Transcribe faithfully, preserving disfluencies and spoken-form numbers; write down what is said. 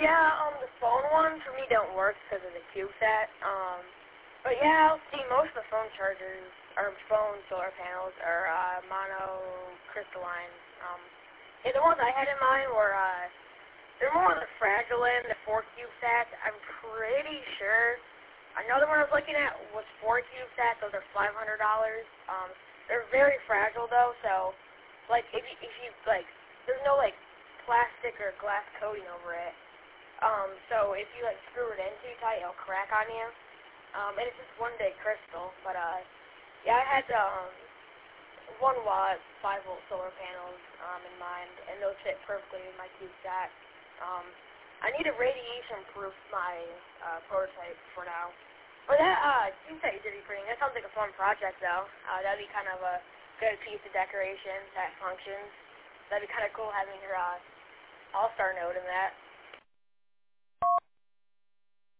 Yeah, um, the phone one for me don't work because of the CubeSat. Um, but yeah, I'll see most of the phone chargers, or phone solar panels, are uh, monocrystalline. Um, yeah, the ones I had in mind were, uh, they're more on the fragile end, the four CubeSats. I'm pretty sure. Another one I was looking at was four CubeSats. Those are five hundred dollars. Um, they're very fragile though, so, like, if you, if you, like, there's no, like, plastic or glass coating over it. Um, so if you like screw it in too tight, it'll crack on you. Um, and it's just one big crystal. But uh, yeah, I had um one watt, five volt solar panels um in mind, and those fit perfectly in my CubeSat. Um, I need to radiation proof my uh, prototype for now. But that uh CubeSat you did be pretty. That sounds like a fun project though. Uh, that'd be kind of a good piece of decoration that functions. That'd be kind of cool having your uh, all-star node in that.